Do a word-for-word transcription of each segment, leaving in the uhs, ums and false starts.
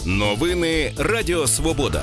Новини Радіо Свобода.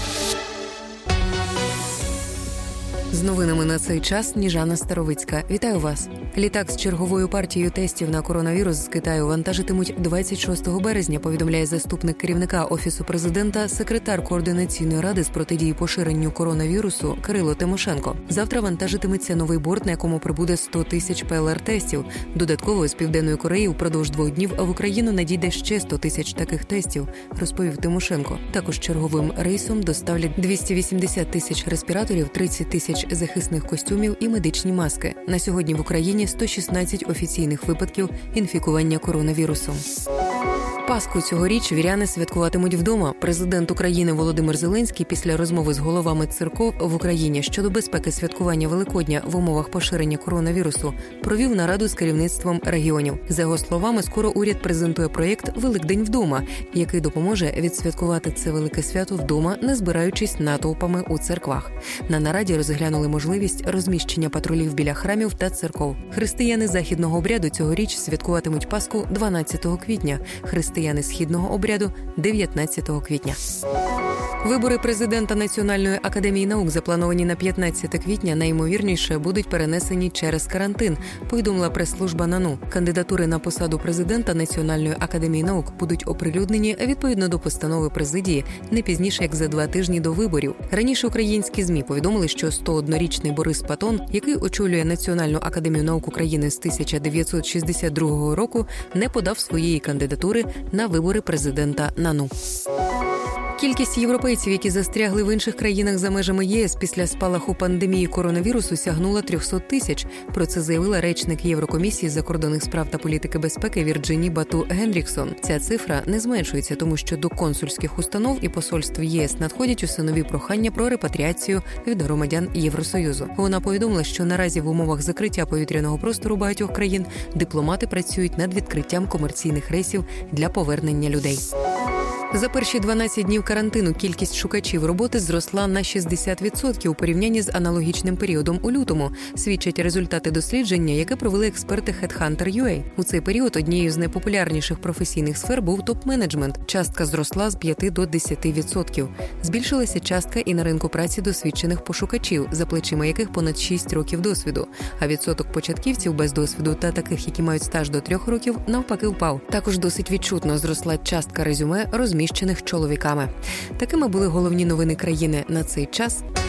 З новинами на цей час Ніжана Старовицька. Вітаю вас. Літак з черговою партією тестів на коронавірус з Китаю вантажитимуть двадцять шостого березня, повідомляє заступник керівника Офісу президента, секретар Координаційної ради з протидії поширенню коронавірусу Кирило Тимошенко. Завтра вантажитиметься новий борт, на якому прибуде сто тисяч ПЛР-тестів. Додатково з Південної Кореї впродовж двох днів в Україну надійде ще сто тисяч таких тестів, розповів Тимошенко. Також черговим рейсом доставлять двісті вісімдесят тисяч респіраторів, тридцять тисяч захисних костюмів і медичні маски. На сьогодні в Україні сто шістнадцять офіційних випадків інфікування коронавірусом. Пасху цьогоріч віряни святкуватимуть вдома. Президент України Володимир Зеленський після розмови з головами церков в Україні щодо безпеки святкування Великодня в умовах поширення коронавірусу провів нараду з керівництвом регіонів. За його словами, скоро уряд презентує проєкт «Великдень вдома», який допоможе відсвяткувати це велике свято вдома, не збираючись натовпами у церквах. На нараді розглянули можливість розміщення патрулів біля храмів та церков. Християни західного обряду цьогоріч святкуватимуть Пасху дванадцятого квітня. Християни східного обряду – дев'ятнадцятого квітня. Вибори президента Національної академії наук, заплановані на п'ятнадцяте квітня, найімовірніше будуть перенесені через карантин, повідомила прес-служба НАНУ. Кандидатури на посаду президента Національної академії наук будуть оприлюднені відповідно до постанови президії не пізніше, як за два тижні до виборів. Раніше українські ЗМІ повідомили, що сто однорічний Борис Патон, який очолює Національну академію наук України з тисяча дев'ятсот шістдесят другого року, не подав своєї кандидатури на вибори президента НАНУ. Кількість європейців, які застрягли в інших країнах за межами ЄС після спалаху пандемії коронавірусу, сягнула триста тисяч. Про це заявила речник Єврокомісії з закордонних справ та політики безпеки Вірджині Бату Генріксон. Ця цифра не зменшується, тому що до консульських установ і посольств ЄС надходять усе нові прохання про репатріацію від громадян Євросоюзу. Вона повідомила, що наразі в умовах закриття повітряного простору багатьох країн дипломати працюють над відкриттям комерційних рейсів для повернення людей. За перші дванадцять днів карантину кількість шукачів роботи зросла на шістдесят відсотків у порівнянні з аналогічним періодом у лютому, свідчать результати дослідження, яке провели експерти Headhunter.ua. У цей період однією з найпопулярніших професійних сфер був топ-менеджмент. Частка зросла з п'яти до десяти відсотків. Збільшилася частка і на ринку праці досвідчених пошукачів, за плечима яких понад шість років досвіду. А відсоток початківців без досвіду та таких, які мають стаж до трьох років, навпаки впав. Також досить відчутно зросла частка резюме, розміщених чоловіками. Такими були головні новини країни на цей час.